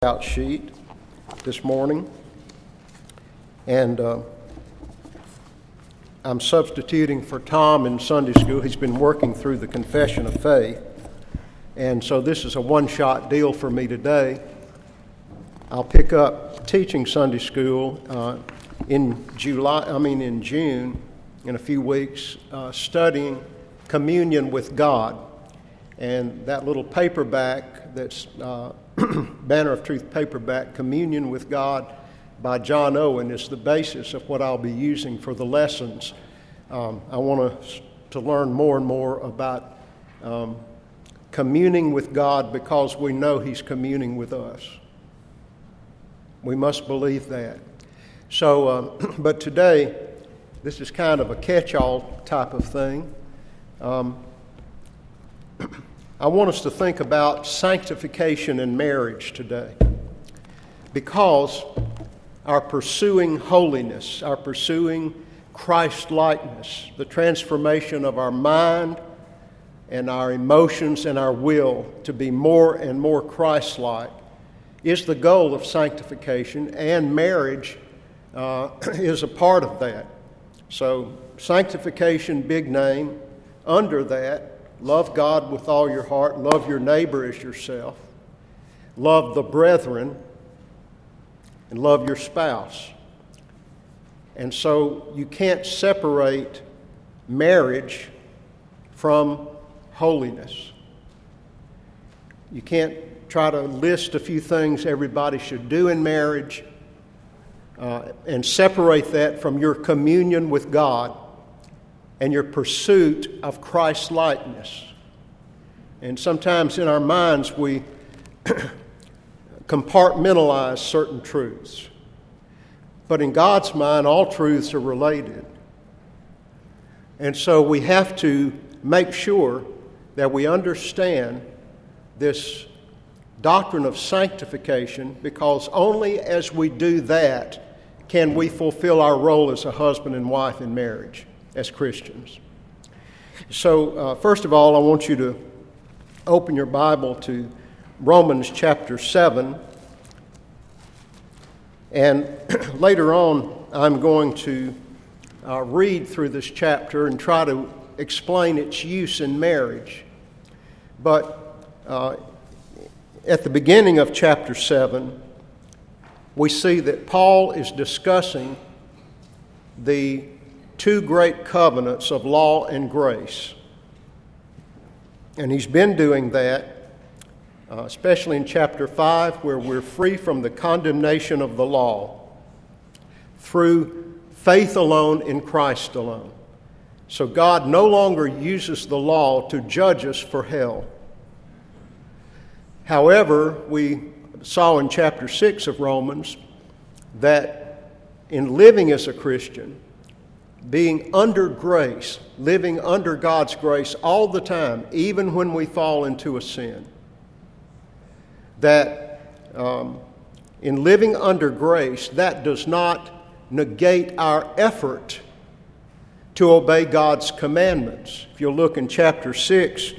Out sheet this morning, and I'm substituting for Tom in Sunday school. He's been working through the Confession of Faith, and so this is a one-shot deal for me today. I'll pick up teaching Sunday school in June, in a few weeks, studying communion with God, and that little paperback that's Banner of Truth paperback, Communion with God by John Owen, is the basis of what I'll be using for the lessons. I want us to learn more and more about communing with God because we know He's communing with us. We must believe that. So, but today, this is kind of a catch-all type of thing. I want us to think about sanctification in marriage today, because our pursuing holiness, our pursuing Christ-likeness, the transformation of our mind and our emotions and our will to be more and more Christ-like is the goal of sanctification, and marriage is a part of that. So sanctification, big name. Under that, love God with all your heart. Love your neighbor as yourself. Love the brethren. And love your spouse. And so you can't separate marriage from holiness. You can't try to list a few things everybody should do in marriage and separate that from your communion with God and your pursuit of Christ-likeness. And sometimes in our minds we compartmentalize certain truths. But in God's mind, all truths are related. And so we have to make sure that we understand this doctrine of sanctification, because only as we do that can we fulfill our role as a husband and wife in marriage as Christians. So, first of all, I want you to open your Bible to Romans chapter 7. And later on, I'm going to read through this chapter and try to explain its use in marriage. But at the beginning of chapter 7, we see that Paul is discussing the two great covenants of law and grace. And he's been doing that, especially in chapter 5, where we're free from the condemnation of the law through faith alone in Christ alone. So God no longer uses the law to judge us for hell. However, we saw in chapter 6 of Romans that in living as a Christian, being under grace, living under God's grace all the time, even when we fall into a sin, that in living under grace, that does not negate our effort to obey God's commandments. If you'll look in chapter 6,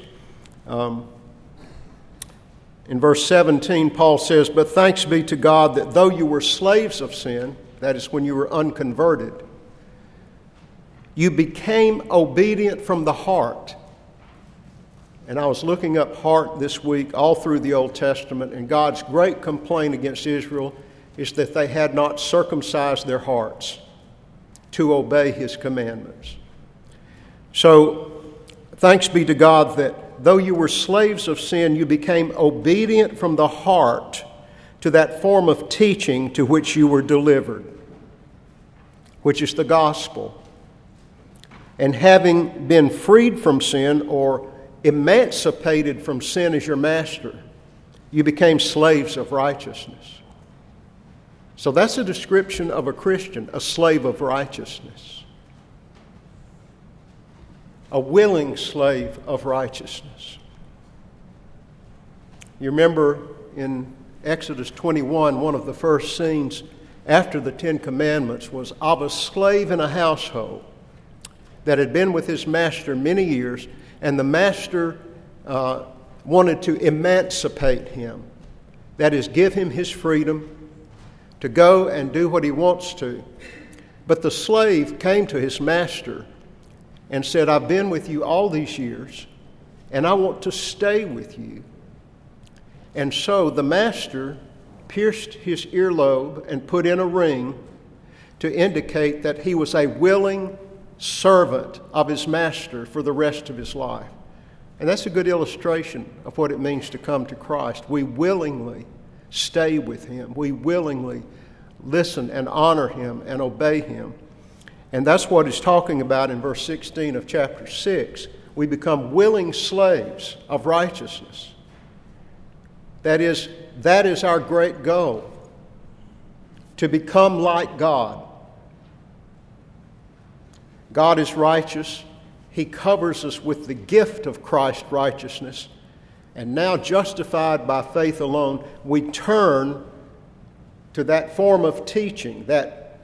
in verse 17, Paul says, "But thanks be to God that though you were slaves of sin," that is when you were unconverted, "you became obedient from the heart." And I was looking up heart this week all through the Old Testament, and God's great complaint against Israel is that they had not circumcised their hearts to obey His commandments. So, thanks be to God that though you were slaves of sin, you became obedient from the heart to that form of teaching to which you were delivered, which is the gospel. And having been freed from sin, or emancipated from sin as your master, you became slaves of righteousness. So that's a description of a Christian, a slave of righteousness. A willing slave of righteousness. You remember in Exodus 21, one of the first scenes after the Ten Commandments was of a slave in a household that had been with his master many years, and the master wanted to emancipate him. That is, give him his freedom to go and do what he wants to. But the slave came to his master and said, I've been with you all these years, and I want to stay with you. And so the master pierced his earlobe and put in a ring to indicate that he was a willing servant of his master for the rest of his life. And that's a good illustration of what it means to come to Christ. We willingly stay with him. We willingly listen and honor him and obey him. And that's what he's talking about in verse 16 of chapter 6. We become willing slaves of righteousness. That is our great goal, to become like God. God is righteous. He covers us with the gift of Christ's righteousness. And now, justified by faith alone, we turn to that form of teaching, that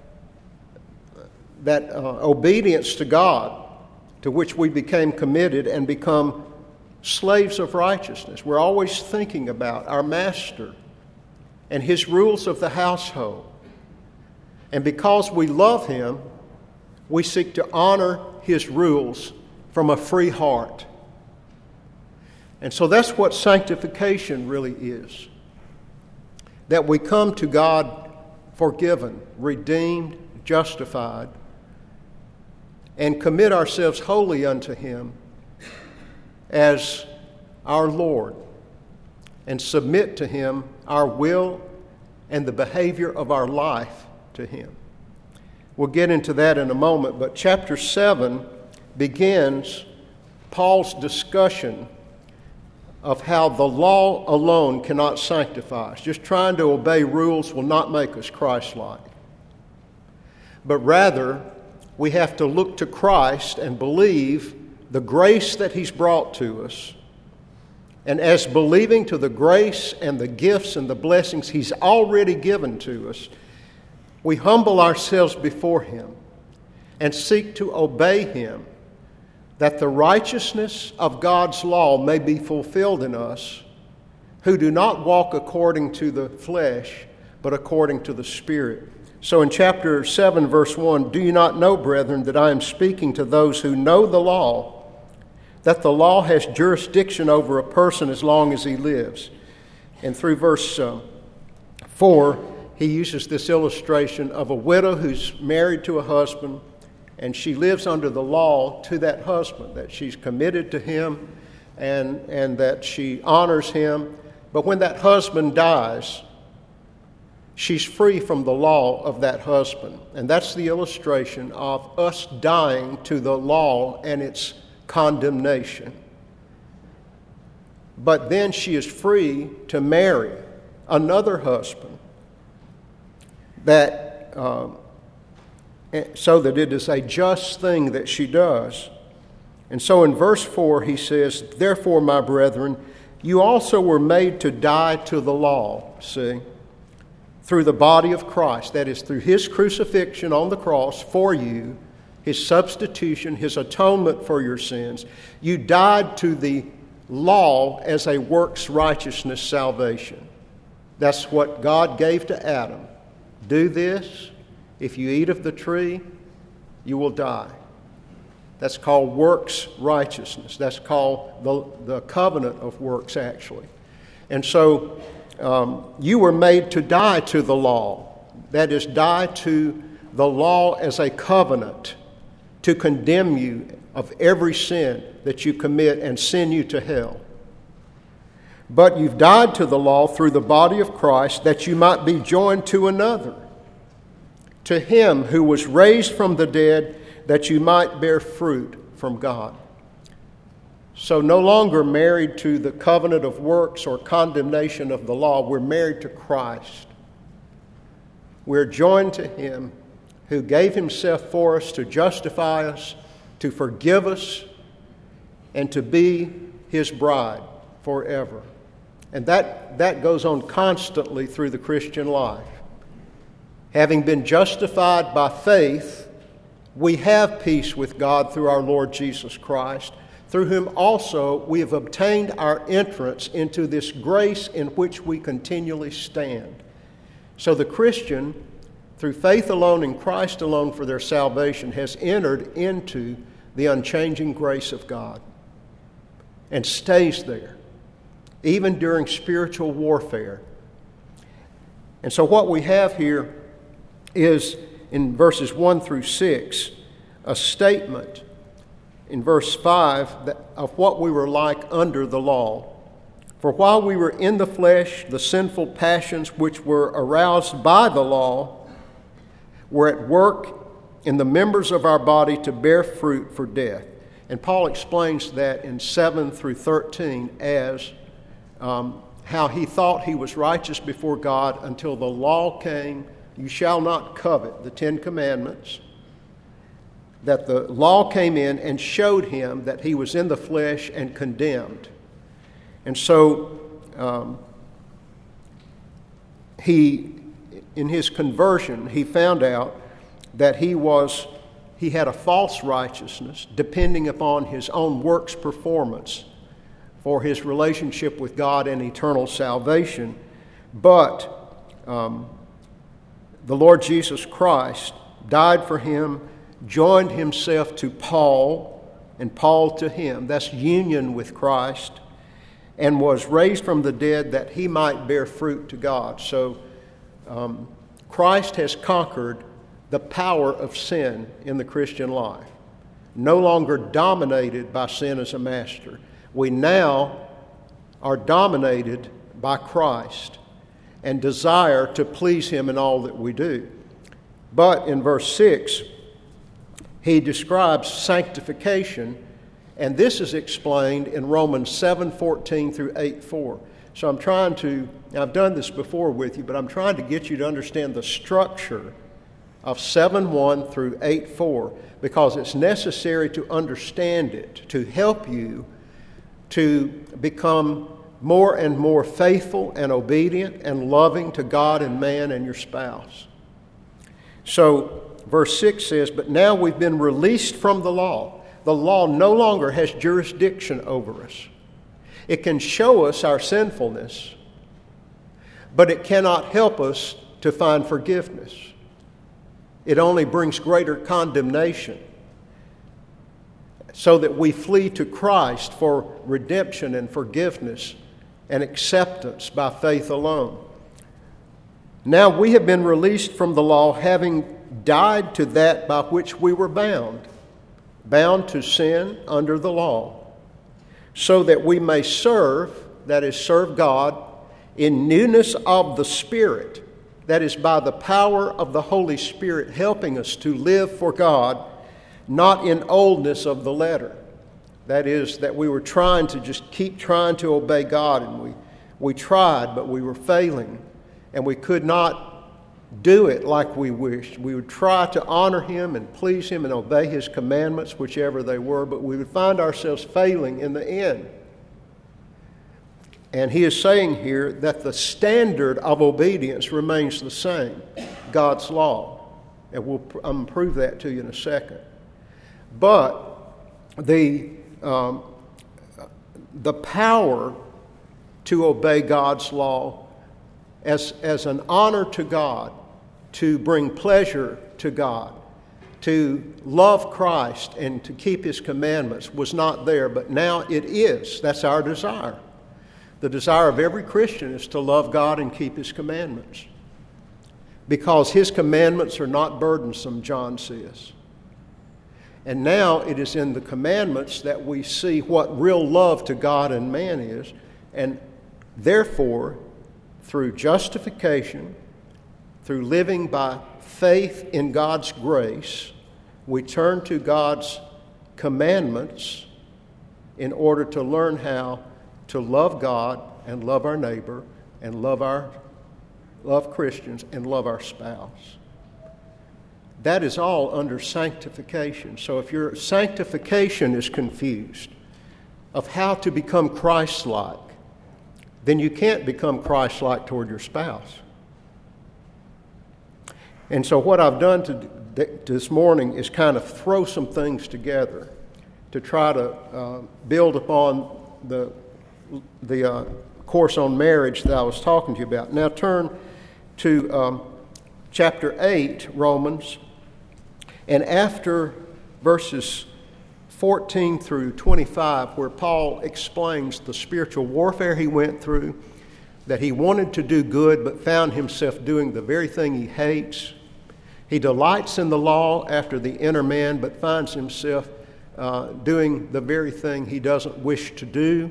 obedience to God, to which we became committed and become slaves of righteousness. We're always thinking about our master and his rules of the household. And because we love him, we seek to honor his rules from a free heart. And so that's what sanctification really is. That we come to God forgiven, redeemed, justified, and commit ourselves wholly unto him as our Lord, and submit to him our will and the behavior of our life to him. We'll get into that in a moment, but chapter 7 begins Paul's discussion of how the law alone cannot sanctify us. Just trying to obey rules will not make us Christ-like. But rather, we have to look to Christ and believe the grace that he's brought to us. And as believing to the grace and the gifts and the blessings he's already given to us, we humble ourselves before him and seek to obey him, that the righteousness of God's law may be fulfilled in us, who do not walk according to the flesh, but according to the Spirit. So in chapter 7, verse 1, do you not know, brethren, that I am speaking to those who know the law, that the law has jurisdiction over a person as long as he lives? And through verse 4, he uses this illustration of a widow who's married to a husband, and she lives under the law to that husband, that she's committed to him and that she honors him. But when that husband dies, she's free from the law of that husband. And that's the illustration of us dying to the law and its condemnation. But then she is free to marry another husband, that so that it is a just thing that she does. And so in verse 4 he says, therefore, my brethren, you also were made to die to the law, see, through the body of Christ, that is, through his crucifixion on the cross for you, his substitution, his atonement for your sins. You died to the law as a works righteousness salvation. That's what God gave to Adam. Do this. If you eat of the tree, you will die. That's called works righteousness. That's called the covenant of works, actually. And so you were made to die to the law. That is, die to the law as a covenant to condemn you of every sin that you commit and send you to hell. But you've died to the law through the body of Christ, that you might be joined to another, to him who was raised from the dead, that you might bear fruit from God. So no longer married to the covenant of works or condemnation of the law. We're married to Christ. We're joined to him who gave himself for us to justify us, to forgive us, and to be his bride forever. And that goes on constantly through the Christian life. Having been justified by faith, we have peace with God through our Lord Jesus Christ, through whom also we have obtained our entrance into this grace in which we continually stand. So the Christian, through faith alone in Christ alone for their salvation, has entered into the unchanging grace of God and stays there, even during spiritual warfare. And so what we have here is, in verses 1 through 6, a statement in verse 5 of what we were like under the law. For while we were in the flesh, the sinful passions which were aroused by the law were at work in the members of our body to bear fruit for death. And Paul explains that in 7 through 13 as how he thought he was righteous before God until the law came, you shall not covet, the 10 Commandments, that the law came in and showed him that he was in the flesh and condemned. And so in his conversion, he found out that he had a false righteousness depending upon his own works performance for his relationship with God and eternal salvation. But the Lord Jesus Christ died for him, joined himself to Paul, and Paul to him. That's union with Christ, and was raised from the dead that he might bear fruit to God. So Christ has conquered the power of sin in the Christian life, no longer dominated by sin as a master. We now are dominated by Christ and desire to please him in all that we do. But in verse 6, he describes sanctification, and this is explained in Romans 7:14 through 8:4. So I've done this before with you, but I'm trying to get you to understand the structure of 7:1 through 8:4, because it's necessary to understand it, to help you to become more and more faithful and obedient and loving to God and man and your spouse. So verse 6 says, but now we've been released from the law. The law no longer has jurisdiction over us. It can show us our sinfulness, but it cannot help us to find forgiveness. It only brings greater condemnation, so that we flee to Christ for redemption and forgiveness and acceptance by faith alone. Now we have been released from the law, having died to that by which we were bound to sin under the law, so that we may serve, that is, serve God, in newness of the Spirit, that is, by the power of the Holy Spirit helping us to live for God, not in oldness of the letter. That is, that we were trying to just keep trying to obey God, and we tried, but we were failing, and we could not do it like we wished. We would try to honor Him and please Him and obey His commandments, whichever they were, but we would find ourselves failing in the end. And he is saying here that the standard of obedience remains the same, God's law. And I'm going to prove that to you in a second. But the power to obey God's law as an honor to God, to bring pleasure to God, to love Christ and to keep His commandments was not there, but now it is. That's our desire. The desire of every Christian is to love God and keep His commandments, because His commandments are not burdensome, John says. And now it is in the commandments that we see what real love to God and man is, and therefore, through justification, through living by faith in God's grace, we turn to God's commandments in order to learn how to love God and love our neighbor and love Christians and love our spouse. That is all under sanctification. So if your sanctification is confused of how to become Christ-like, then you can't become Christ-like toward your spouse. And so what I've done this morning is kind of throw some things together to try to build upon the course on marriage that I was talking to you about. Now turn to chapter 8, Romans, and after verses 14 through 25, where Paul explains the spiritual warfare he went through, that he wanted to do good but found himself doing the very thing he hates. He delights in the law after the inner man but finds himself doing the very thing he doesn't wish to do.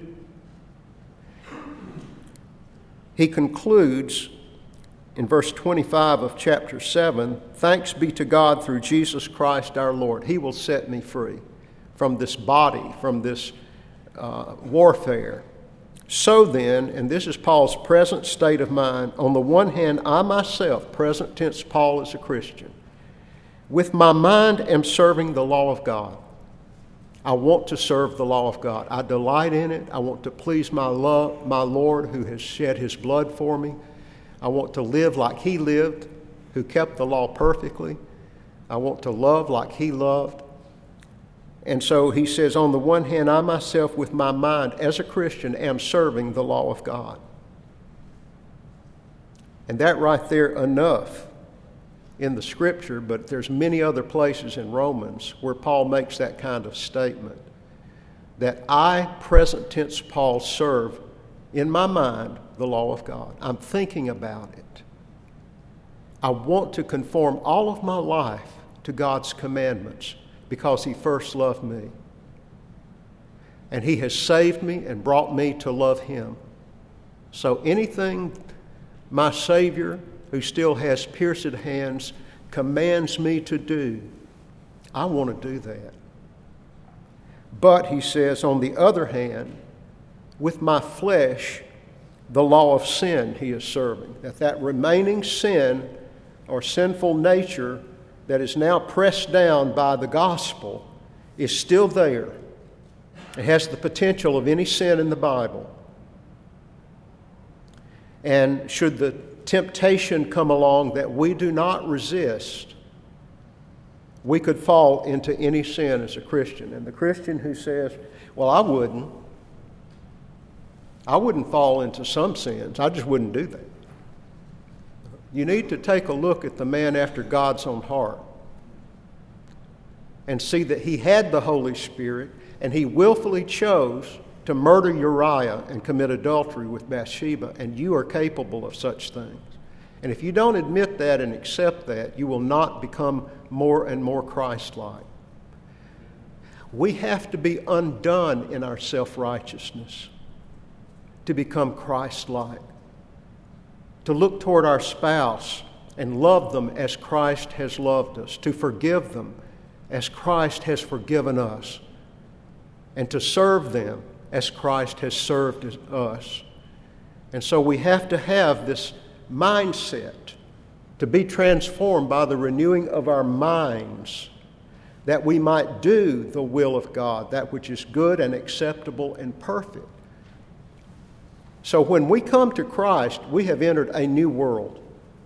He concludes in verse 25 of chapter 7, "Thanks be to God through Jesus Christ our Lord. He will set me free from this body, from this warfare. So then," and this is Paul's present state of mind, "on the one hand, I myself," present tense Paul is a Christian, "with my mind am serving the law of God." I want to serve the law of God. I delight in it. I want to please my Lord who has shed his blood for me. I want to live like he lived, who kept the law perfectly. I want to love like he loved. And so he says, on the one hand, I myself with my mind as a Christian am serving the law of God. And that right there, enough in the Scripture, but there's many other places in Romans where Paul makes that kind of statement. That I, present tense Paul, serve in my mind the law of God. I'm thinking about it. I want to conform all of my life to God's commandments because he first loved me. And he has saved me and brought me to love him. So anything my Savior, who still has pierced hands, commands me to do, I want to do that. But, he says, on the other hand, with my flesh, the law of sin he is serving. That remaining sin or sinful nature that is now pressed down by the gospel is still there. It has the potential of any sin in the Bible. And should the temptation come along that we do not resist, we could fall into any sin as a Christian. And the Christian who says, well, I wouldn't fall into some sins. I just wouldn't do that. You need to take a look at the man after God's own heart and see that he had the Holy Spirit and he willfully chose to murder Uriah and commit adultery with Bathsheba, and you are capable of such things. And if you don't admit that and accept that, you will not become more and more Christ-like. We have to be undone in our self-righteousness to become Christ-like, to look toward our spouse and love them as Christ has loved us, to forgive them as Christ has forgiven us, and to serve them as Christ has served us. And so we have to have this mindset to be transformed by the renewing of our minds, that we might do the will of God, that which is good and acceptable and perfect. So when we come to Christ, we have entered a new world.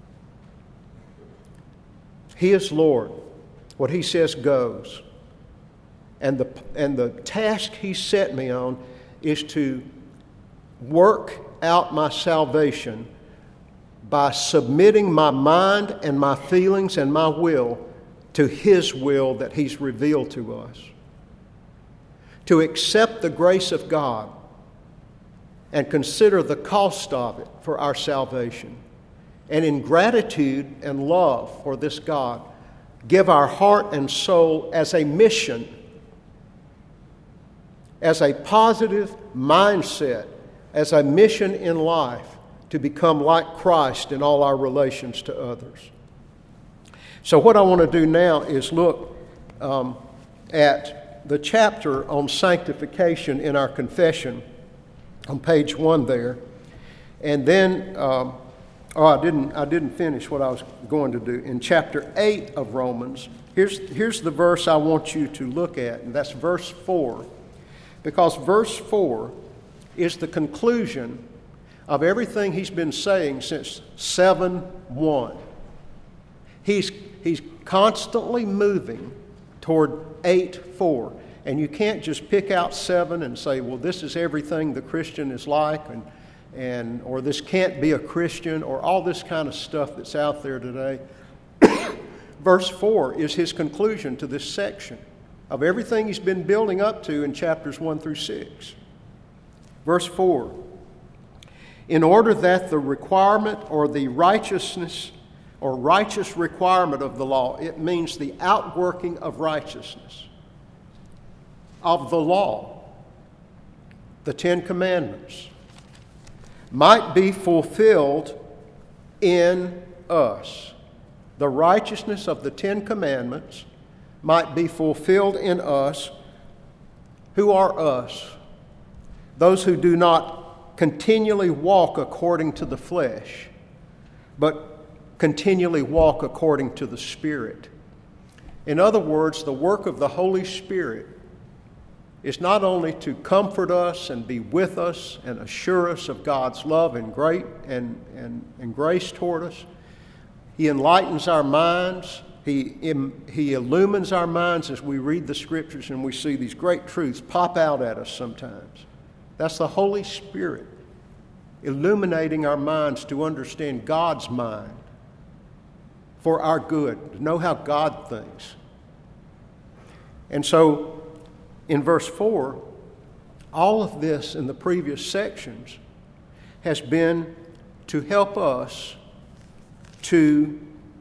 He is Lord. What he says goes. And the task he set me on is to work out my salvation by submitting my mind and my feelings and my will to his will that he's revealed to us. To accept the grace of God and consider the cost of it for our salvation. And in gratitude and love for this God, give our heart and soul as a mission, as a positive mindset, as a mission in life to become like Christ in all our relations to others. So what I want to do now is look at the chapter on sanctification in our confession on page 1 there. And then, I didn't finish what I was going to do. In chapter 8 of Romans, here's the verse I want you to look at, and that's verse 4. Because verse 4 is the conclusion of everything he's been saying since 7:1. He's constantly moving toward 8:4. And you can't just pick out 7 and say, well, this is everything the Christian is like, or this can't be a Christian, or all this kind of stuff that's out there today. Verse 4 is his conclusion to this section of everything he's been building up to in chapters 1 through 6. Verse 4, in order that the requirement or the righteousness or righteous requirement of the law, it means the outworking of righteousness, of the law, the 10 Commandments, might be fulfilled in us. The righteousness of the 10 Commandments might be fulfilled in us. Who are us? Those who do not continually walk according to the flesh, but continually walk according to the Spirit. In other words, the work of the Holy Spirit is not only to comfort us and be with us and assure us of God's love and grace toward us. He enlightens our minds. He illumines our minds as we read the Scriptures and we see these great truths pop out at us sometimes. That's the Holy Spirit illuminating our minds to understand God's mind for our good, to know how God thinks. And so, in verse 4, all of this in the previous sections has been to help us to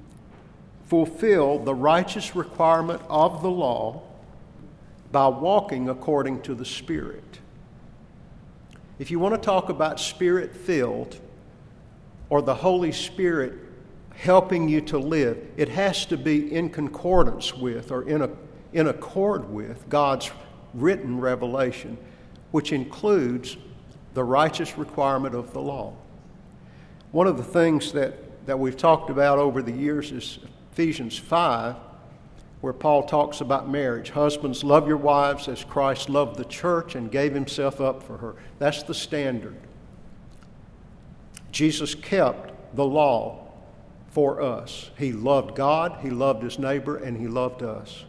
fulfill the righteous requirement of the law by walking according to the Spirit. If you want to talk about Spirit-filled or the Holy Spirit helping you to live, it has to be in concordance with or in accord with God's written revelation, which includes the righteous requirement of the law. One of the things that we've talked about over the years is Ephesians 5, where Paul talks about marriage. Husbands, love your wives as Christ loved the church and gave himself up for her. That's the standard. Jesus kept the law for us. He loved God, he loved his neighbor, and he loved us.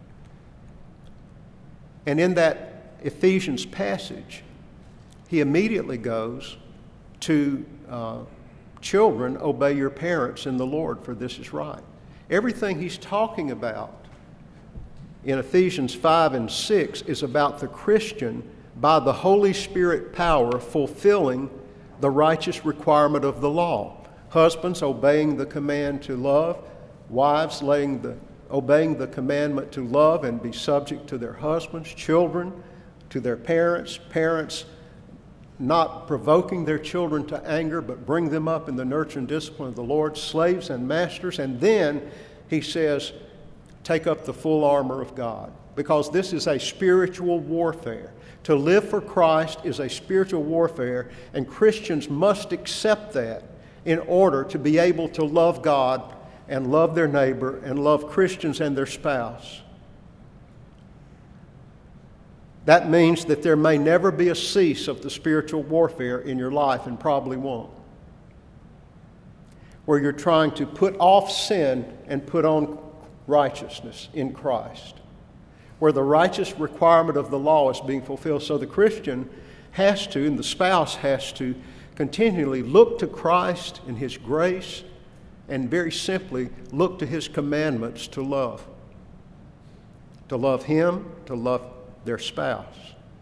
And in that Ephesians passage, he immediately goes to children, obey your parents in the Lord, for this is right. Everything he's talking about in Ephesians 5 and 6 is about the Christian, by the Holy Spirit power, fulfilling the righteous requirement of the law. Husbands obeying the command to love, wives obeying the commandment to love and be subject to their husbands, children to their parents, parents not provoking their children to anger, but bring them up in the nurture and discipline of the Lord, slaves and masters. And then he says, take up the full armor of God, because this is a spiritual warfare. To live for Christ is a spiritual warfare, and Christians must accept that in order to be able to love God and love their neighbor and love Christians and their spouse. That means that there may never be a cease of the spiritual warfare in your life, and probably won't, where you're trying to put off sin and put on righteousness in Christ, where the righteous requirement of the law is being fulfilled. So the Christian has to, and the spouse has to, continually look to Christ and his grace, and very simply look to his commandments to love him, to love their spouse.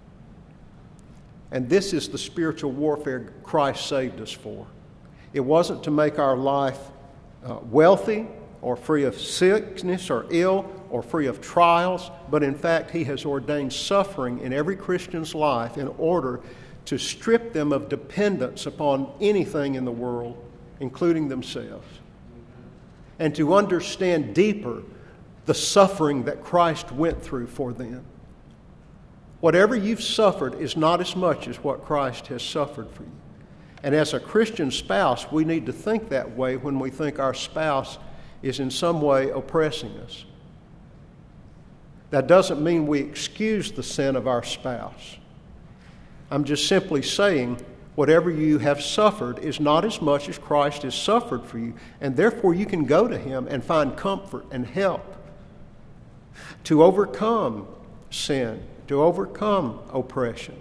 And this is the spiritual warfare Christ saved us for. It wasn't to make our life wealthy or free of sickness or ill or free of trials, but in fact he has ordained suffering in every Christian's life in order to strip them of dependence upon anything in the world, including themselves, and to understand deeper the suffering that Christ went through for them. Whatever you've suffered is not as much as what Christ has suffered for you. And as a Christian spouse, we need to think that way when we think our spouse is in some way oppressing us. That doesn't mean we excuse the sin of our spouse. I'm just simply saying whatever you have suffered is not as much as Christ has suffered for you, and therefore you can go to him and find comfort and help to overcome sin, to overcome oppression.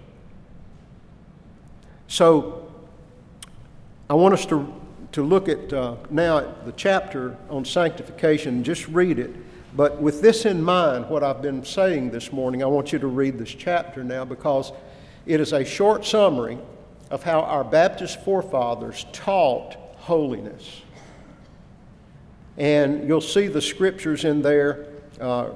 So I want us to look at now at the chapter on sanctification and just read it. But with this in mind, what I've been saying this morning, I want you to read this chapter now, because it is a short summary of how our Baptist forefathers taught holiness. And you'll see the scriptures in there. I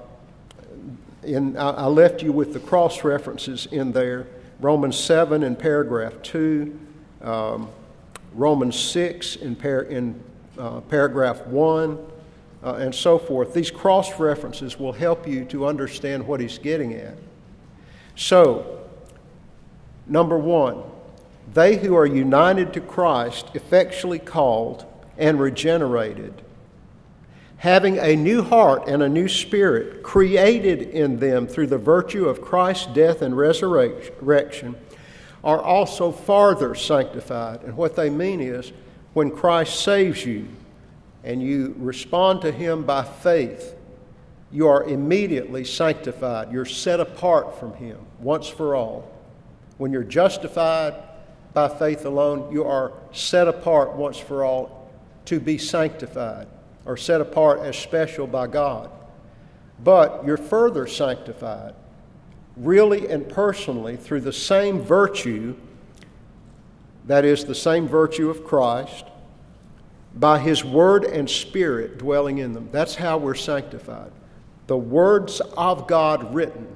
left you with the cross references in there. Romans 7 in paragraph 2. Romans 6 in paragraph 1. And so forth. These cross references will help you to understand what he's getting at. So, number one, they who are united to Christ, effectually called and regenerated, having a new heart and a new spirit created in them through the virtue of Christ's death and resurrection, are also farther sanctified. And what they mean is, when Christ saves you and you respond to him by faith, you are immediately sanctified. You're set apart from him once for all. When you're justified by faith alone, you are set apart once for all to be sanctified, or set apart as special by God. But you're further sanctified, really and personally, through the same virtue, that is, the same virtue of Christ, by his word and spirit dwelling in them. That's how we're sanctified. The words of God written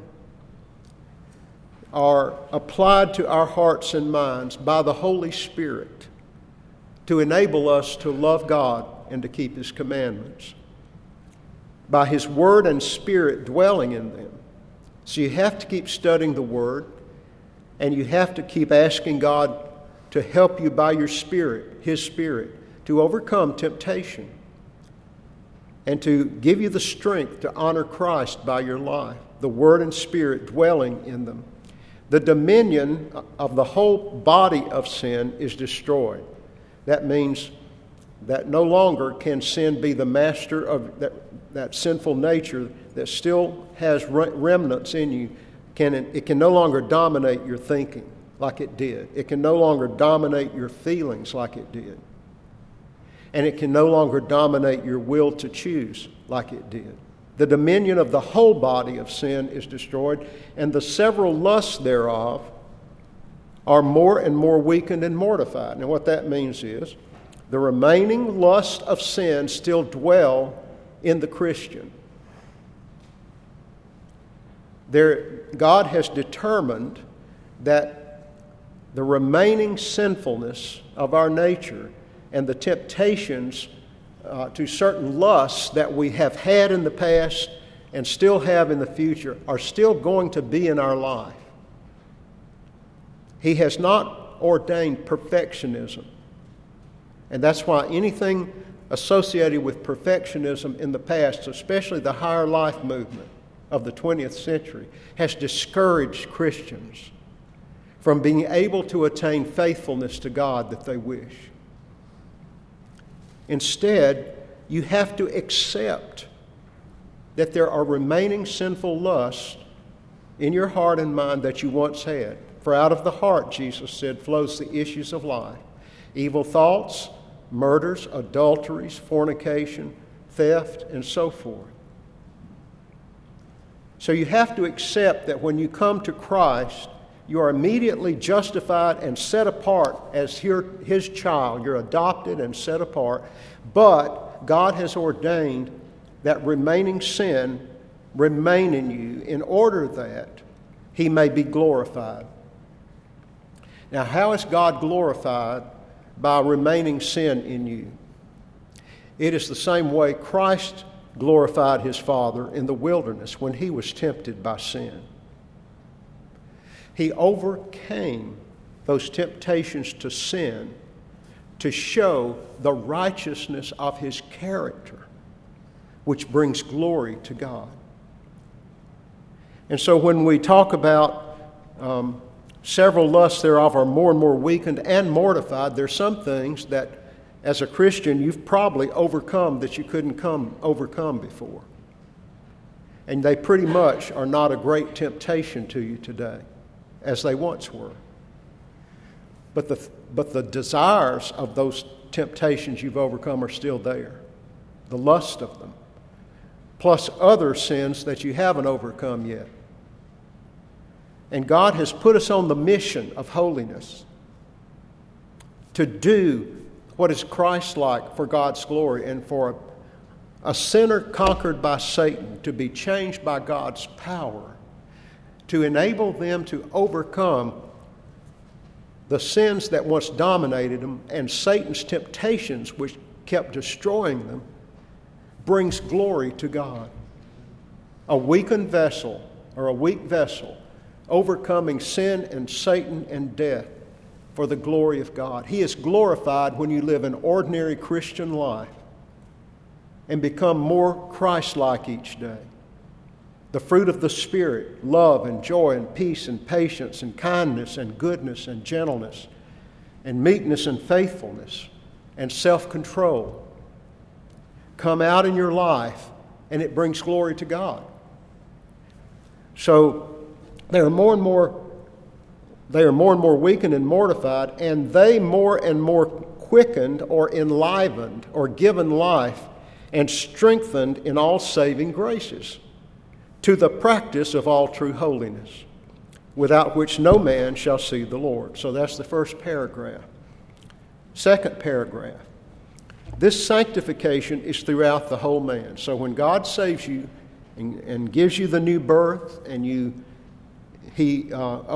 are applied to our hearts and minds by the Holy Spirit to enable us to love God and to keep his commandments. By his word and spirit dwelling in them. So you have to keep studying the word, and you have to keep asking God to help you by your spirit, his spirit, to overcome temptation and to give you the strength to honor Christ by your life, the word and spirit dwelling in them. The dominion of the whole body of sin is destroyed. That means that no longer can sin be the master of that sinful nature that still has remnants in you. It can no longer dominate your thinking like it did. It can no longer dominate your feelings like it did. And it can no longer dominate your will to choose like it did. The dominion of the whole body of sin is destroyed, and the several lusts thereof are more and more weakened and mortified. And what that means is, the remaining lusts of sin still dwell in the Christian. God has determined that the remaining sinfulness of our nature and the temptations to certain lusts that we have had in the past and still have in the future are still going to be in our life. He has not ordained perfectionism. And that's why anything associated with perfectionism in the past, especially the higher life movement of the 20th century, has discouraged Christians from being able to attain faithfulness to God that they wish. Instead, you have to accept that there are remaining sinful lusts in your heart and mind that you once had. For out of the heart, Jesus said, flows the issues of life. Evil thoughts, murders, adulteries, fornication, theft, and so forth. So you have to accept that when you come to Christ, you are immediately justified and set apart as his child. You're adopted and set apart. But God has ordained that remaining sin remain in you in order that he may be glorified. Now, how is God glorified by remaining sin in you? It is the same way Christ glorified his Father in the wilderness when he was tempted by sin. He overcame those temptations to sin to show the righteousness of his character, which brings glory to God. And so when we talk about several lusts thereof are more and more weakened and mortified, there's some things that as a Christian you've probably overcome that you couldn't overcome before. And they pretty much are not a great temptation to you today, as they once were. But the desires of those temptations you've overcome are still there. The lust of them. Plus other sins that you haven't overcome yet. And God has put us on the mission of holiness to do what is Christ-like for God's glory, and for a sinner conquered by Satan to be changed by God's power, to enable them to overcome the sins that once dominated them and Satan's temptations which kept destroying them, brings glory to God. A weakened vessel, or a weak vessel, overcoming sin and Satan and death for the glory of God. He is glorified when you live an ordinary Christian life and become more Christ-like each day. The fruit of the Spirit, love and joy and peace and patience and kindness and goodness and gentleness and meekness and faithfulness and self-control, come out in your life, and it brings glory to God. So they are more and more weakened and mortified, and they more and more quickened or enlivened or given life and strengthened in all saving graces, to the practice of all true holiness, without which no man shall see the Lord. So that's the first paragraph. Second paragraph. This sanctification is throughout the whole man. So when God saves you and gives you the new birth, and He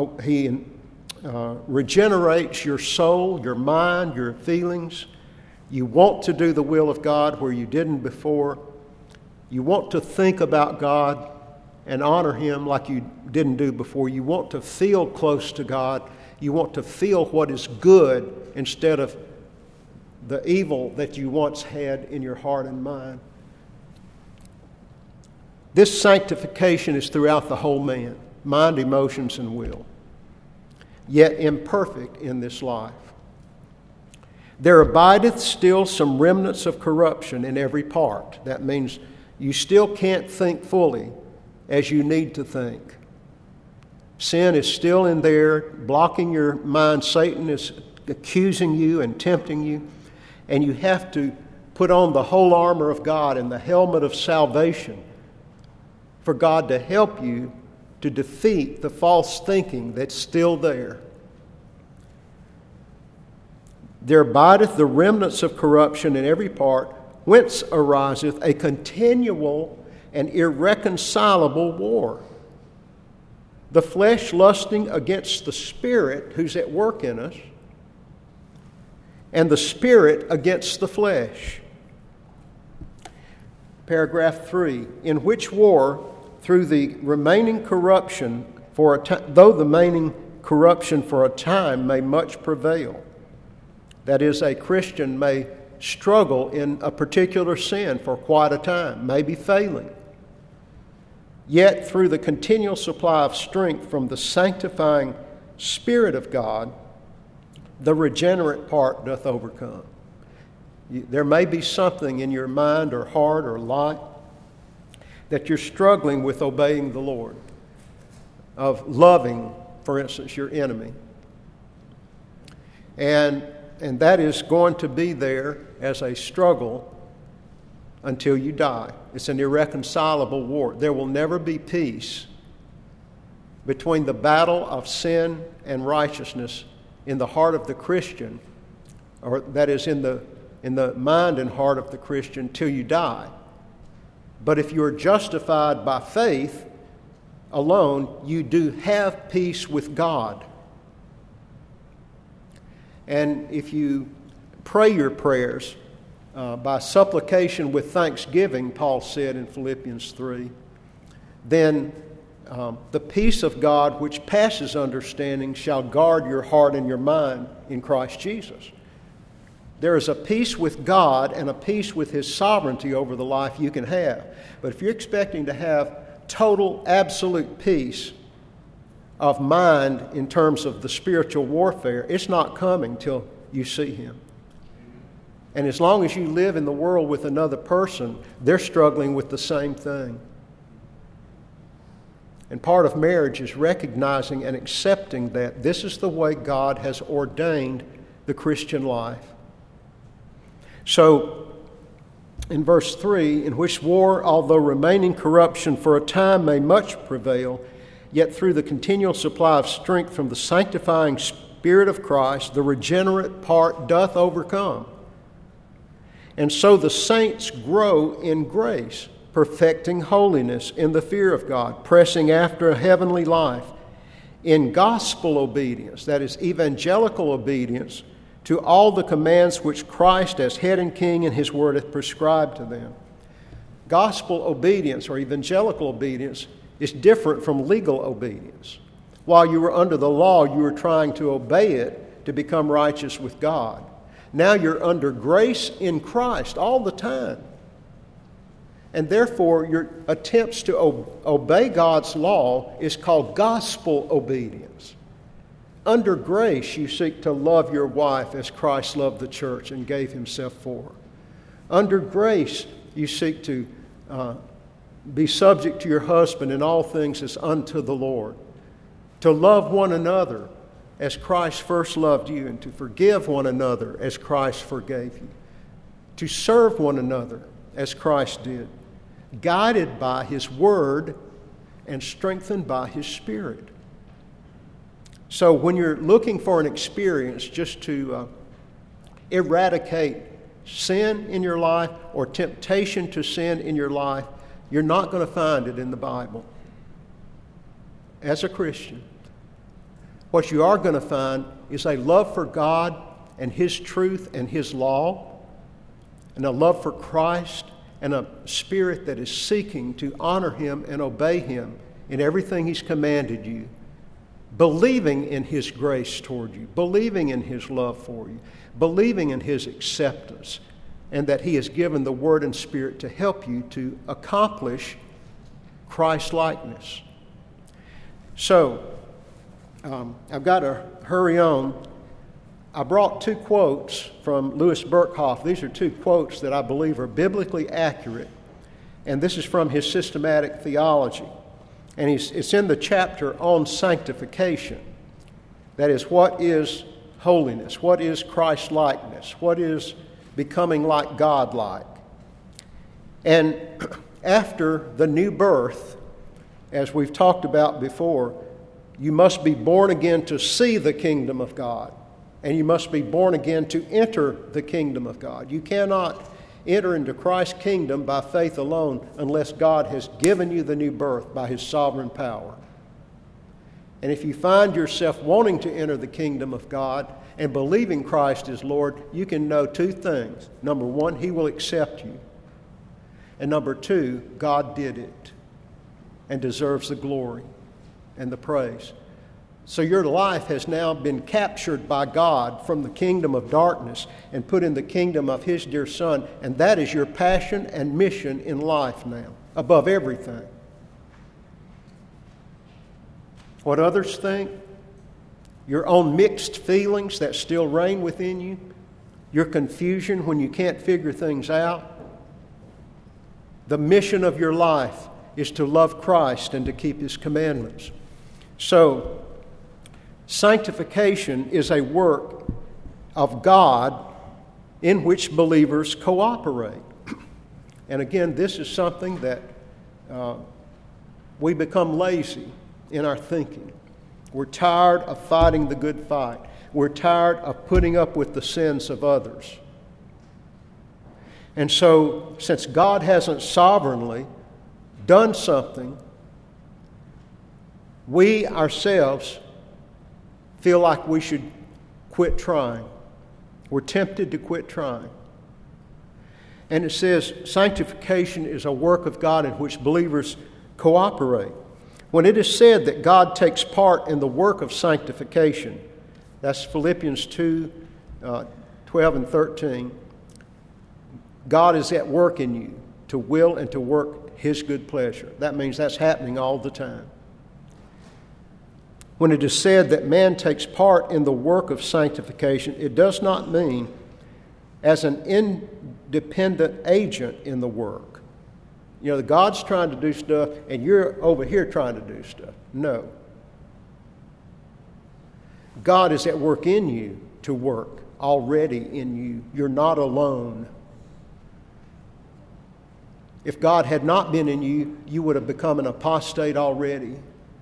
regenerates your soul, your mind, your feelings. You want to do the will of God where you didn't before. You want to think about God and honor Him like you didn't do before. You want to feel close to God. You want to feel what is good instead of the evil that you once had in your heart and mind. This sanctification is throughout the whole man, mind, emotions, and will, yet imperfect in this life. There abideth still some remnants of corruption in every part. That means you still can't think fully as you need to think. Sin is still in there, blocking your mind. Satan is accusing you and tempting you. And you have to put on the whole armor of God and the helmet of salvation for God to help you to defeat the false thinking that's still there. There abideth the remnants of corruption in every part, whence ariseth a continual and irreconcilable war. The flesh lusting against the Spirit who's at work in us, and the Spirit against the flesh. Paragraph 3, in which war, through the remaining corruption though the remaining corruption for a time may much prevail. That is, a Christian may struggle in a particular sin for quite a time, maybe failing. Yet through the continual supply of strength from the sanctifying Spirit of God, the regenerate part doth overcome. There may be something in your mind or heart or life that you're struggling with obeying the Lord, of loving, for instance, your enemy. And that is going to be there as a struggle until you die. It's an irreconcilable war. There will never be peace between the battle of sin and righteousness in the heart of the Christian, or that is in the mind and heart of the Christian, till you die. But if you are justified by faith alone, you do have peace with God. And if you pray your prayers by supplication with thanksgiving, Paul said in Philippians 3, then the peace of God which passes understanding shall guard your heart and your mind in Christ Jesus. There is a peace with God and a peace with His sovereignty over the life you can have. But if you're expecting to have total, absolute peace of mind in terms of the spiritual warfare, it's not coming till you see Him. And as long as you live in the world with another person, they're struggling with the same thing. And part of marriage is recognizing and accepting that this is the way God has ordained the Christian life. So, in verse 3, in which war, although remaining corruption for a time may much prevail, yet through the continual supply of strength from the sanctifying Spirit of Christ, the regenerate part doth overcome. And so the saints grow in grace, perfecting holiness in the fear of God, pressing after a heavenly life, in gospel obedience, that is, evangelical obedience, to all the commands which Christ, as head and king in his word, hath prescribed to them. Gospel obedience or evangelical obedience is different from legal obedience. While you were under the law, you were trying to obey it to become righteous with God. Now you're under grace in Christ all the time. And therefore, your attempts to obey God's law is called gospel obedience. Under grace, you seek to love your wife as Christ loved the church and gave himself for her. Under grace, you seek to be subject to your husband in all things as unto the Lord. To love one another as Christ first loved you, and to forgive one another as Christ forgave you. To serve one another as Christ did, guided by his word and strengthened by his Spirit. So when you're looking for an experience just to eradicate sin in your life or temptation to sin in your life, you're not going to find it in the Bible. As a Christian, what you are going to find is a love for God and his truth and his law, and a love for Christ, and a spirit that is seeking to honor him and obey him in everything he's commanded you, believing in his grace toward you, believing in his love for you, believing in his acceptance, and that he has given the Word and Spirit to help you to accomplish Christ-likeness. So, I've got to hurry on. I brought two quotes from Louis Berkhoff. These are two quotes that I believe are biblically accurate, and this is from his systematic theology. And it's in the chapter on sanctification. That is, what is holiness? What is Christ-likeness? What is becoming like God-like? And after the new birth, as we've talked about before, you must be born again to see the kingdom of God. And you must be born again to enter the kingdom of God. You cannot enter into Christ's kingdom by faith alone unless God has given you the new birth by his sovereign power. And if you find yourself wanting to enter the kingdom of God and believing Christ is Lord, you can know two things. Number one, he will accept you. And number two, God did it and deserves the glory and the praise. So your life has now been captured by God from the kingdom of darkness and put in the kingdom of his dear Son, and that is your passion and mission in life now, above everything. What others think, your own mixed feelings that still reign within you, your confusion when you can't figure things out, the mission of your life is to love Christ and to keep his commandments. So, sanctification is a work of God in which believers cooperate. And again, this is something that we become lazy in our thinking. We're tired of fighting the good fight. We're tired of putting up with the sins of others. And so, since God hasn't sovereignly done something, we ourselves feel like we should quit trying. We're tempted to quit trying. And it says sanctification is a work of God in which believers cooperate. When it is said that God takes part in the work of sanctification, that's Philippians 2, 12 and 13, God is at work in you to will and to work his good pleasure. That means that's happening all the time. When it is said that man takes part in the work of sanctification, it does not mean as an independent agent in the work. You know, God's trying to do stuff and you're over here trying to do stuff. No. God is at work in you to work already in you. You're not alone. If God had not been in you, you would have become an apostate already.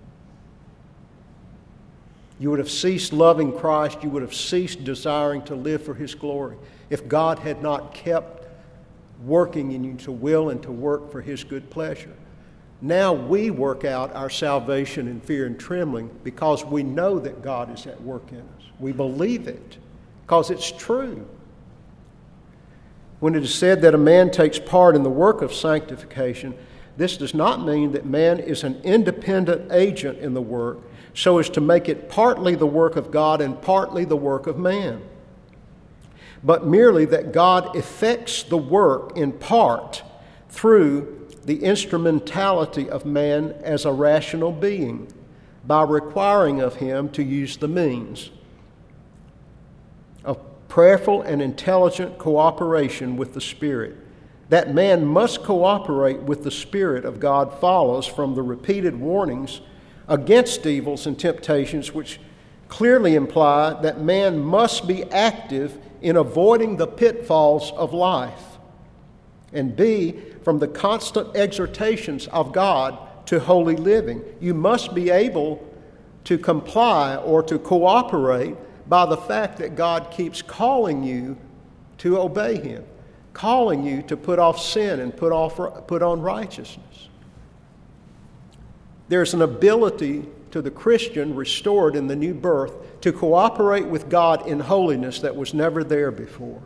You would have ceased loving Christ. You would have ceased desiring to live for His glory. If God had not kept working in you to will and to work for His good pleasure. Now we work out our salvation in fear and trembling because we know that God is at work in us. We believe it because it's true. When it is said that a man takes part in the work of sanctification, this does not mean that man is an independent agent in the work so as to make it partly the work of God and partly the work of man, but merely that God effects the work in part through the instrumentality of man as a rational being by requiring of him to use the means of prayerful and intelligent cooperation with the Spirit. That man must cooperate with the Spirit of God follows from the repeated warnings against evils and temptations, which clearly imply that man must be active in avoiding the pitfalls of life, and B, from the constant exhortations of God to holy living. You must be able to comply or to cooperate by the fact that God keeps calling you to obey Him, calling you to put off sin and put on righteousness. There's an ability to the Christian restored in the new birth to cooperate with God in holiness that was never there before.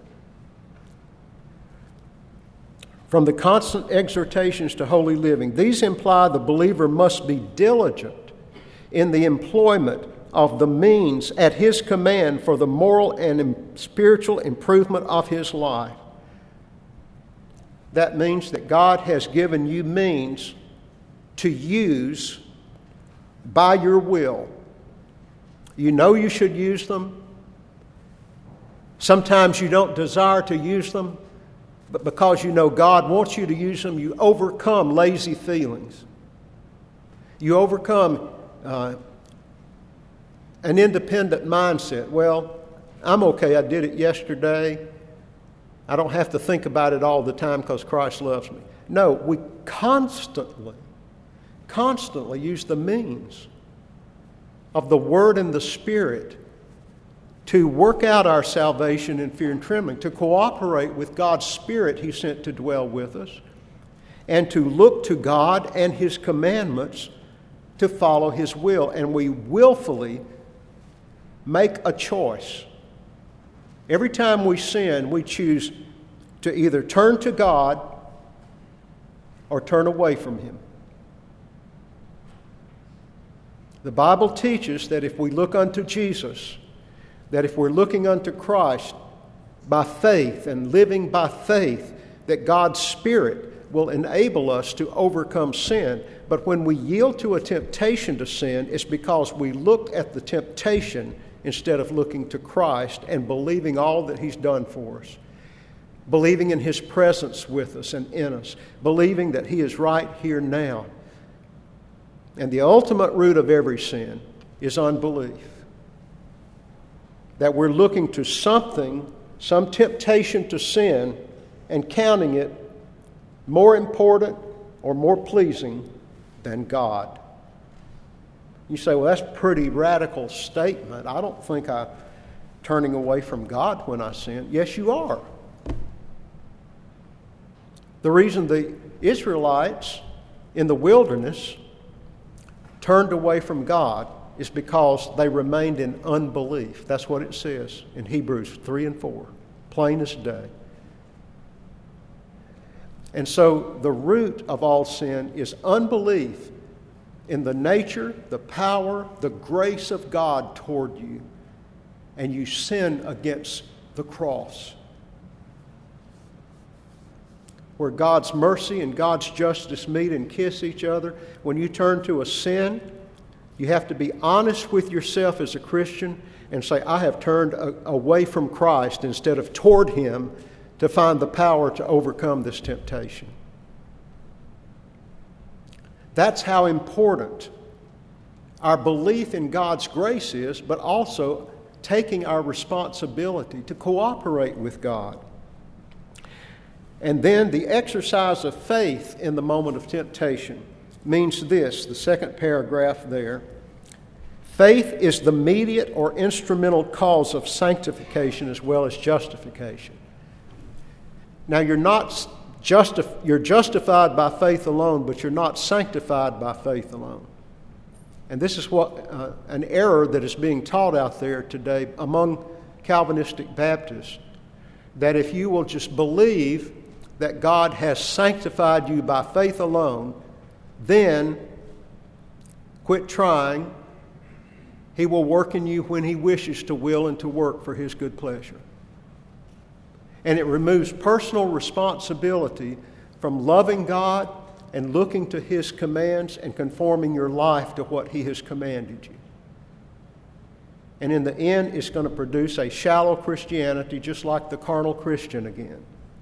From the constant exhortations to holy living, these imply the believer must be diligent in the employment of the means at his command for the moral and spiritual improvement of his life. That means that God has given you means to use by your will. You know you should use them. Sometimes you don't desire to use them, but because you know God wants you to use them, you overcome lazy feelings. You overcome an independent mindset. Well, I'm okay, I did it yesterday. I don't have to think about it all the time because Christ loves me. No, we constantly use the means of the Word and the Spirit to work out our salvation in fear and trembling, to cooperate with God's Spirit He sent to dwell with us, and to look to God and His commandments to follow His will. And we willfully make a choice. Every time we sin, we choose to either turn to God or turn away from Him. The Bible teaches that if we look unto Jesus, that if we're looking unto Christ by faith and living by faith, that God's Spirit will enable us to overcome sin. But when we yield to a temptation to sin, it's because we looked at the temptation instead of looking to Christ and believing all that He's done for us, believing in His presence with us and in us, believing that He is right here now. And the ultimate root of every sin is unbelief. That we're looking to something, some temptation to sin, and counting it more important or more pleasing than God. You say, well, that's a pretty radical statement. I don't think I'm turning away from God when I sin. Yes, you are. The reason the Israelites in the wilderness turned away from God is because they remained in unbelief. That's what it says in Hebrews 3 and 4, plain as day. And so the root of all sin is unbelief in the nature, the power, the grace of God toward you, and you sin against the cross, where God's mercy and God's justice meet and kiss each other. When you turn to a sin, you have to be honest with yourself as a Christian and say, I have turned away from Christ instead of toward Him to find the power to overcome this temptation. That's how important our belief in God's grace is, but also taking our responsibility to cooperate with God. And then the exercise of faith in the moment of temptation means this, the second paragraph there. Faith is the mediate or instrumental cause of sanctification as well as justification. Now, you're justified by faith alone, but you're not sanctified by faith alone. And this is what an error that is being taught out there today among Calvinistic Baptists, that if you will just believe that God has sanctified you by faith alone, then quit trying. He will work in you when He wishes to will and to work for His good pleasure. And it removes personal responsibility from loving God and looking to His commands and conforming your life to what He has commanded you. And in the end, it's going to produce a shallow Christianity, just like the carnal Christian again.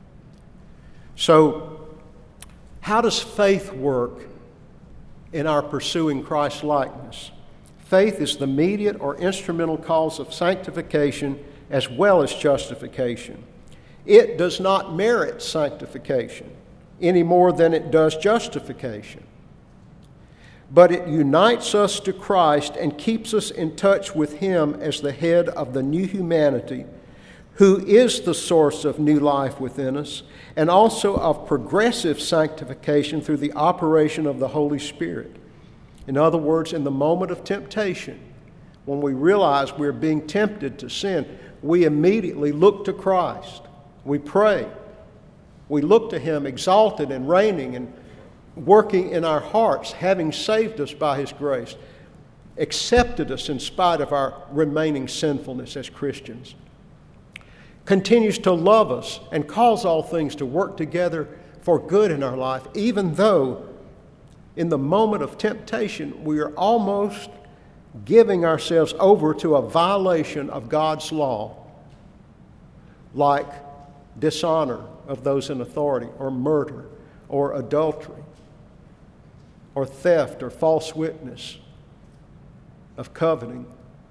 So, how does faith work in our pursuing Christ-likeness? Faith is the mediate or instrumental cause of sanctification as well as justification. It does not merit sanctification any more than it does justification. But it unites us to Christ and keeps us in touch with Him as the head of the new humanity, who is the source of new life within us, and also of progressive sanctification through the operation of the Holy Spirit. In other words, in the moment of temptation, when we realize we're being tempted to sin, we immediately look to Christ. We pray. We look to Him exalted and reigning and working in our hearts, having saved us by His grace, accepted us in spite of our remaining sinfulness as Christians, continues to love us and cause all things to work together for good in our life, even though in the moment of temptation we are almost giving ourselves over to a violation of God's law, like dishonor of those in authority, or murder, or adultery, or theft, or false witness, of coveting.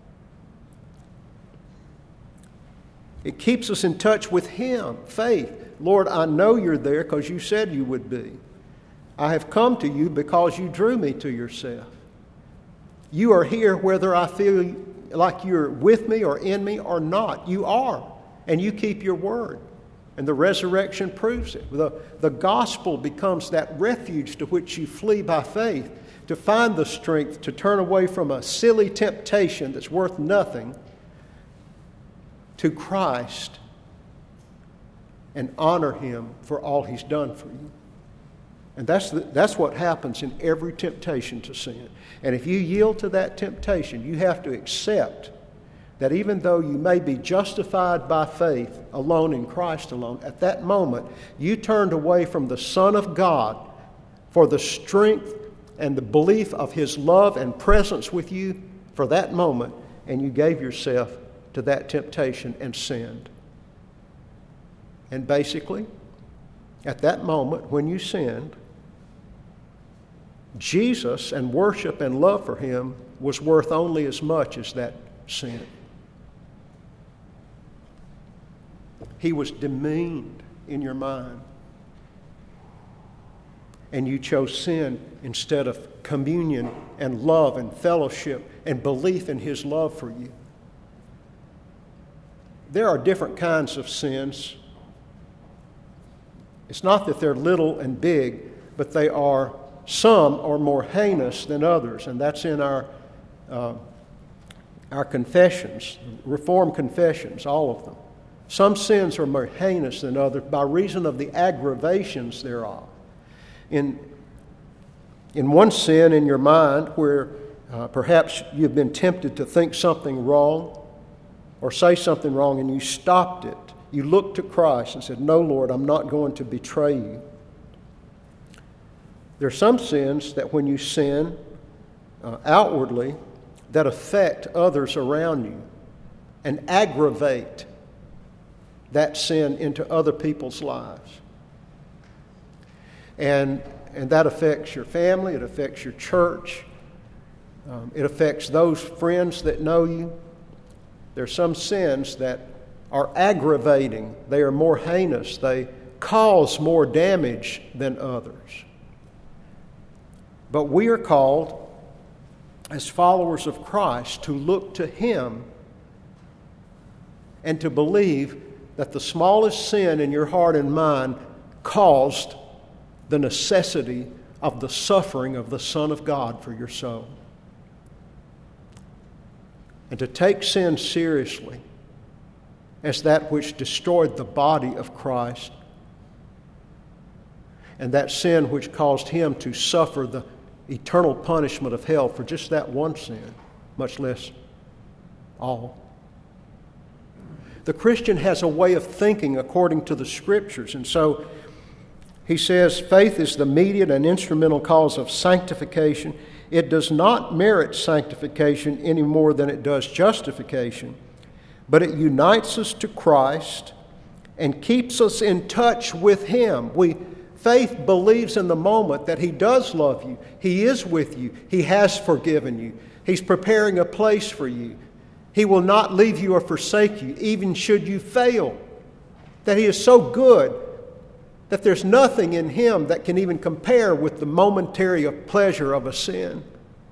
It keeps us in touch with Him, faith. Lord, I know You're there because You said You would be. I have come to You because You drew me to Yourself. You are here whether I feel like You're with me or in me or not. You are, and You keep Your word. And the resurrection proves it. The gospel becomes that refuge to which you flee by faith to find the strength to turn away from a silly temptation that's worth nothing to Christ and honor Him for all He's done for you. And that's what happens in every temptation to sin. And if you yield to that temptation, you have to accept that even though you may be justified by faith alone in Christ alone, at that moment you turned away from the Son of God for the strength and the belief of His love and presence with you for that moment, and you gave yourself to that temptation and sinned. And basically, at that moment when you sinned, Jesus and worship and love for Him was worth only as much as that sin. He was demeaned in your mind. And you chose sin instead of communion and love and fellowship and belief in His love for you. There are different kinds of sins. It's not that they're little and big, but some are more heinous than others, and that's in our confessions, Reformed confessions, all of them. Some sins are more heinous than others by reason of the aggravations thereof. In one sin in your mind where perhaps you've been tempted to think something wrong or say something wrong and you stopped it, you looked to Christ and said, "No, Lord, I'm not going to betray You." There are some sins that when you sin outwardly that affect others around you and aggravate that sin into other people's lives. And And that affects your family, it affects your church, it affects those friends that know you. There are some sins that are aggravating, they are more heinous, they cause more damage than others. But we are called, as followers of Christ, to look to Him and to believe that the smallest sin in your heart and mind caused the necessity of the suffering of the Son of God for your soul. And to take sin seriously as that which destroyed the body of Christ, and that sin which caused Him to suffer the eternal punishment of hell for just that one sin, much less all. The Christian has a way of thinking according to the Scriptures, and so he says faith is the immediate and instrumental cause of sanctification. It does not merit sanctification any more than it does justification, but it unites us to Christ and keeps us in touch with Him. Faith believes in the moment that He does love you. He is with you. He has forgiven you. He's preparing a place for you. He will not leave you or forsake you, even should you fail. That He is so good that there's nothing in Him that can even compare with the momentary pleasure of a sin.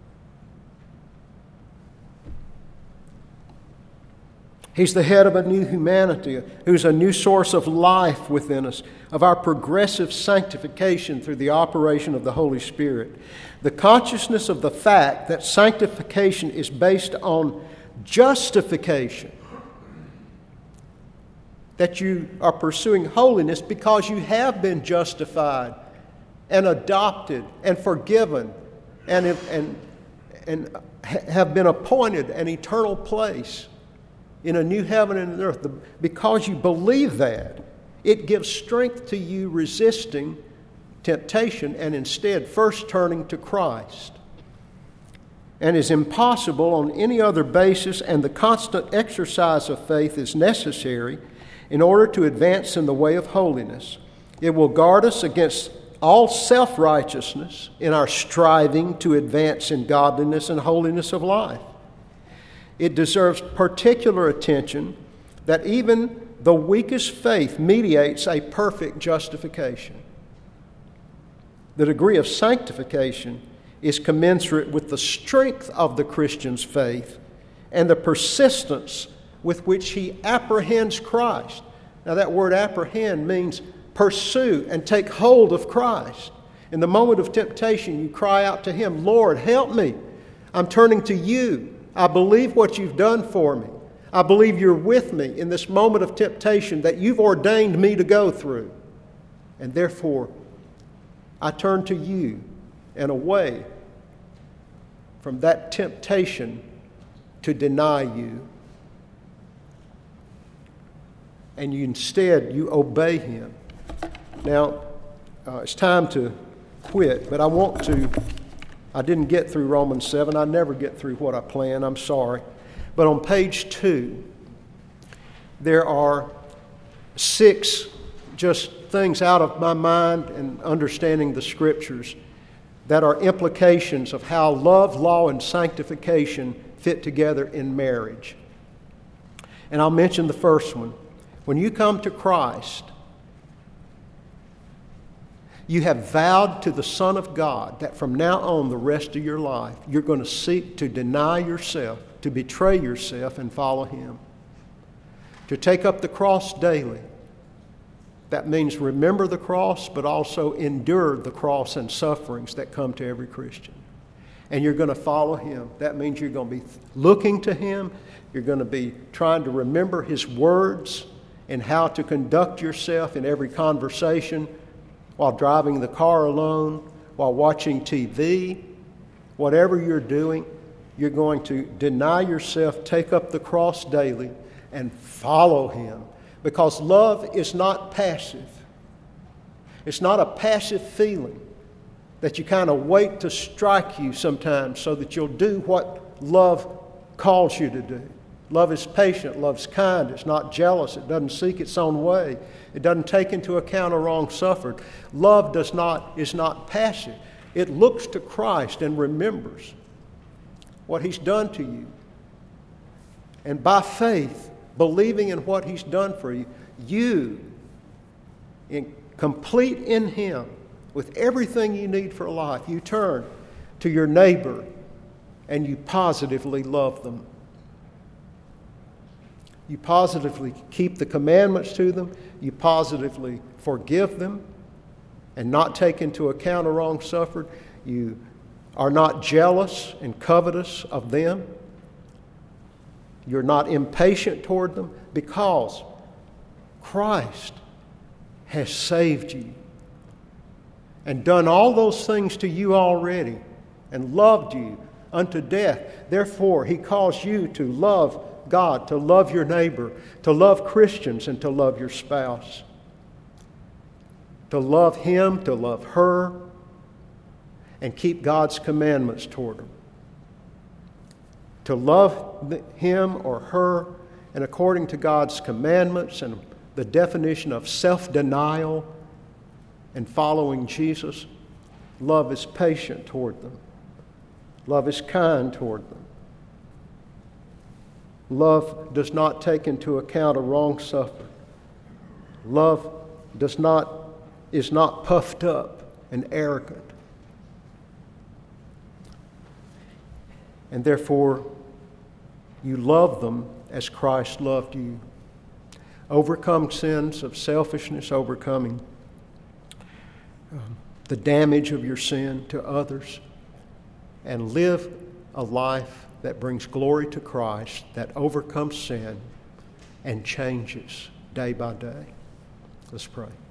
He's the head of a new humanity, who's a new source of life within us, of our progressive sanctification through the operation of the Holy Spirit. The consciousness of the fact that sanctification is based on justification, that you are pursuing holiness because you have been justified and adopted and forgiven and have been appointed an eternal place in a new heaven and an earth. Because you believe that, it gives strength to you resisting temptation and instead first turning to Christ. And is impossible on any other basis, and the constant exercise of faith is necessary in order to advance in the way of holiness. It will guard us against all self-righteousness in our striving to advance in godliness and holiness of life. It deserves particular attention that even the weakest faith mediates a perfect justification. The degree of sanctification is commensurate with the strength of the Christian's faith and the persistence with which he apprehends Christ. Now that word apprehend means pursue and take hold of Christ. In the moment of temptation, you cry out to Him, Lord, help me. I'm turning to You. I believe what You've done for me. I believe You're with me in this moment of temptation that You've ordained me to go through. And therefore, I turn to You and away from that temptation to deny You. And instead, you obey Him. Now, it's time to quit, but I didn't get through Romans 7. I never get through what I plan. I'm sorry. But on page 2, there are 6 just things out of my mind and understanding the Scriptures that are implications of how love, law, and sanctification fit together in marriage. And I'll mention the first one. When you come to Christ, you have vowed to the Son of God that from now on the rest of your life, you're going to seek to deny yourself, to betray yourself and follow Him. To take up the cross daily. That means remember the cross, but also endure the cross and sufferings that come to every Christian. And you're going to follow Him. That means you're going to be looking to Him. You're going to be trying to remember His words and how to conduct yourself in every conversation, while driving the car alone, while watching TV. Whatever you're doing, you're going to deny yourself, take up the cross daily, and follow Him. Because love is not passive. It's not a passive feeling that you kind of wait to strike you sometimes so that you'll do what love calls you to do. Love is patient, love's kind, it's not jealous, it doesn't seek its own way, it doesn't take into account a wrong suffered. Love is not passive. It looks to Christ and remembers what He's done to you. And by faith, believing in what He's done for you, you, complete in Him, with everything you need for life, you turn to your neighbor and you positively love them. You positively keep the commandments to them. You positively forgive them and not take into account a wrong suffered. You are not jealous and covetous of them. You're not impatient toward them because Christ has saved you and done all those things to you already and loved you unto death. Therefore, He calls you to love God, to love your neighbor, to love Christians, and to love your spouse. To love him, to love her, and keep God's commandments toward them. To love him or her, and according to God's commandments and the definition of self-denial and following Jesus, love is patient toward them. Love is kind toward them. Love does not take into account a wrong suffered. Love is not puffed up and arrogant. And therefore, you love them as Christ loved you. Overcome sins of selfishness, overcoming the damage of your sin to others, and live a life that brings glory to Christ, that overcomes sin and changes day by day. Let's pray.